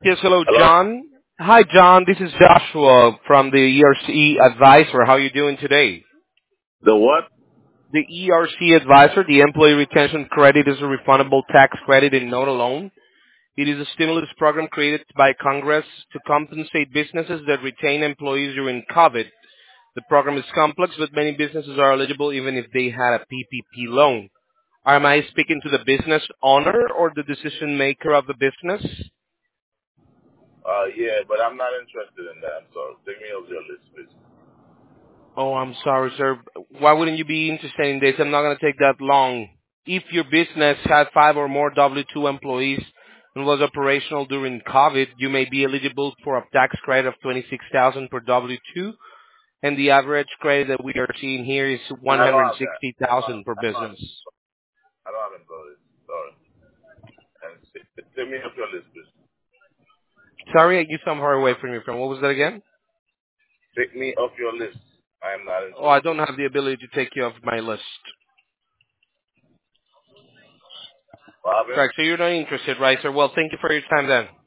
Yes, hello, Hello? John. Hi, John. This is Joshua from the ERC Advisor. How are you doing today? The what? The ERC Advisor, the Employee Retention Credit, is a refundable tax credit and not a loan. It is a stimulus program created by Congress to compensate businesses that retain employees during COVID. The program is complex, but many businesses are eligible even if they had a PPP loan. Am I speaking to the business owner or the decision maker of the business? Yeah, but I'm not interested in that. I'm sorry. Take me off your list, please. Oh, I'm sorry, sir. Why wouldn't you be interested in this? I'm not going to take that long. If your business had 5 or more W-2 employees and was operational during COVID, you may be eligible for a tax credit of $26,000 per W-2, and the average credit that we are seeing here is And I don't have that. $160,000 per business. I don't have employees. Sorry. And take me off your list, please. Sorry, you sound far away from your phone. What was that again? Take me off your list. I am not Oh, I interested. don't have the ability to take you off my list. What happened? Correct. So you're not interested, right, sir? Well, thank you for your time then.